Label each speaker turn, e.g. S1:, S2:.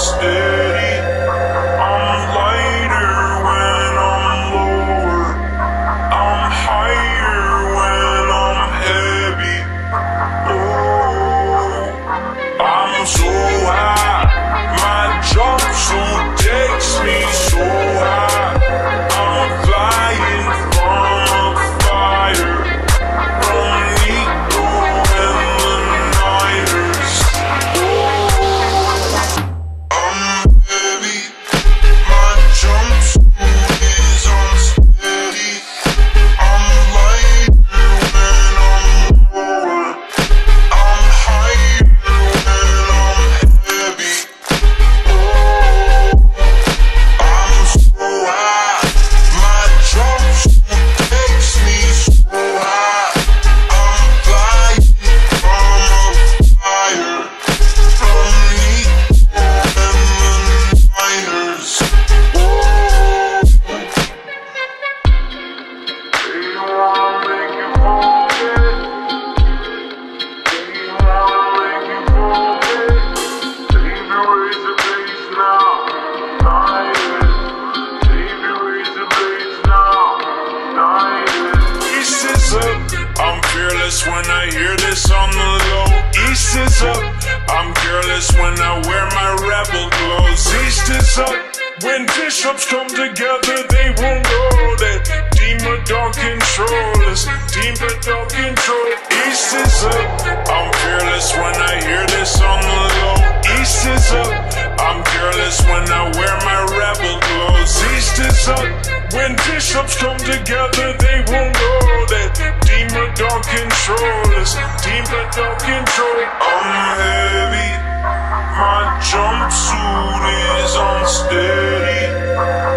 S1: unsteady. I'm lighter when I'm lower. I'm higher when I'm heavy. Oh, I'm so high. My jumpsuit takes me so high. I'm flying from a fire. From Nico and the Niners. I'm heavy. My jumpsuit is unsteady. I'm lighter when I'm lower. I'm higher when I'm heavy. I'm so high. My jumpsuit takes me so high. I'm flying from a fire. From Nico and the Niners. They wanna make you forget. They wanna make you forget. Leave you raise the bass now. Leave you raise the bass now. East is up. I'm fearless when I hear this on the low. East is up. I'm careless when I wear my rebel clothes. East is up. When bishops come together, they will know that demon don't control us. Demon don't control. East is up. I'm fearless when I hear this on the low. East is up. I'm careless when I wear my rebel clothes. East is up. When bishops come together, they will know that demon don't control us. Demon don't control. I'm heavy. My jumpsuit is unsteady.